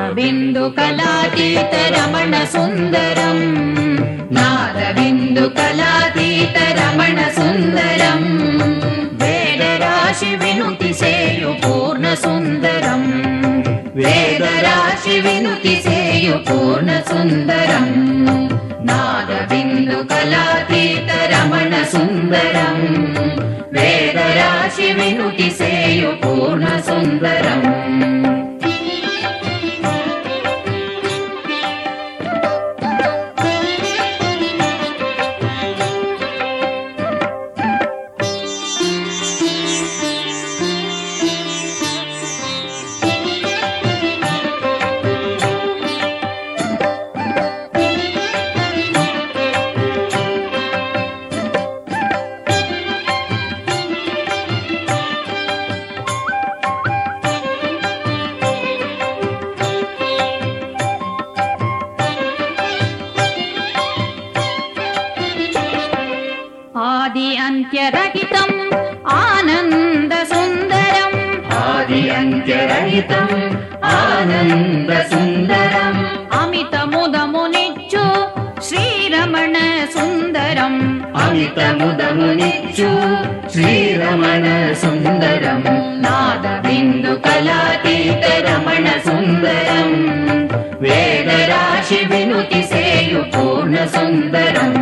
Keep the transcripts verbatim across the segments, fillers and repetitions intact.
బిందు కళాతీత రమణ సుందరం నాద బిందు కళాతీత రమణ సుందరం వేదరాశి వినుతి సేయు పూర్ణ సుందరం వేదరాశి వినుతి సేయు పూర్ణ సుందరం నాద బిందు కళాతీత రమణ సుందరం వేదరాశి వినుతి సేయు పూర్ణ సుందరం ఆది అంత్యరహితం ఆనంద సుందరం ఆది అంత్యరహితం ఆనంద సుందరం అమిత ముదమునిచ్చు శ్రీరమణ సుందరం అమిత ముదమునిచ్చు శ్రీరమణ సుందరం నాద బిందు కళాతీత రమణ సుందరం వేదరాశి వినుతి సేయు పూర్ణ సుందరం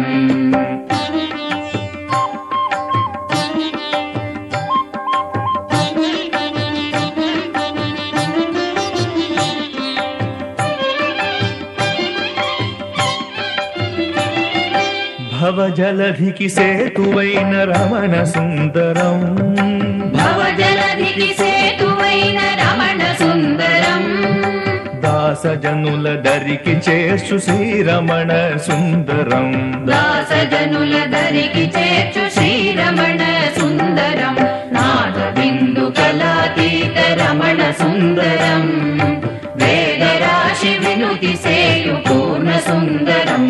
భవజలధికి సేతువైన రమణ సుందరం భవజలధికి సేతువైన రమణ సుందరం దాసజనుల దరికి చేర్చు శ్రీరమణ సుందరం దాసజనుల దరికి చేర్చు శ్రీరమణ సుందరం నాద బిందు కళాతీత రమణ సుందరం వేదరాశి వినుతి సేయు పూర్ణ సుందరం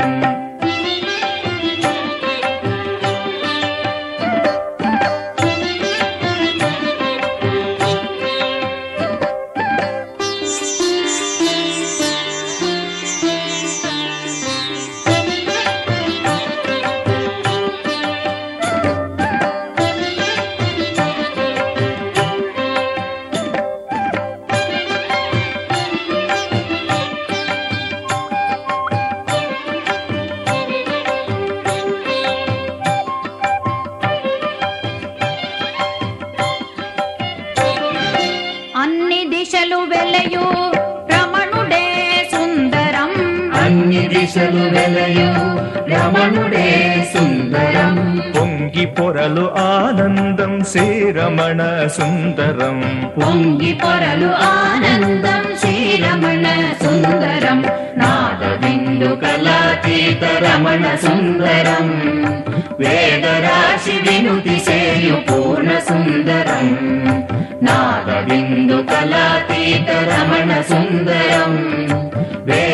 అన్ని దిశలు వెలయు రమణుడే సుందరం అన్ని దిశలు వెలయు రమణుడే సుందరం పొంగి పొరలు ఆనందం శ్రీరమణ సుందరం పొంగి పొరలు ఆనందం శ్రీరమణ సుందరం నాద బిందు కళాతీత రమణ సుందరం వేదరాశి వినుతి సేయు పూర్ణ సుందరం నాద బిందు కళాతీత రమణ సుందరం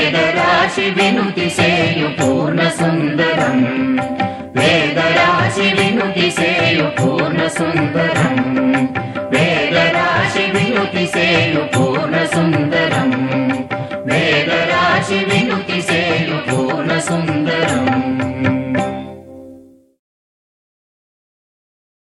వేదరాశి వినుతి సేయు పూర్ణ సుందరం వేదరాశి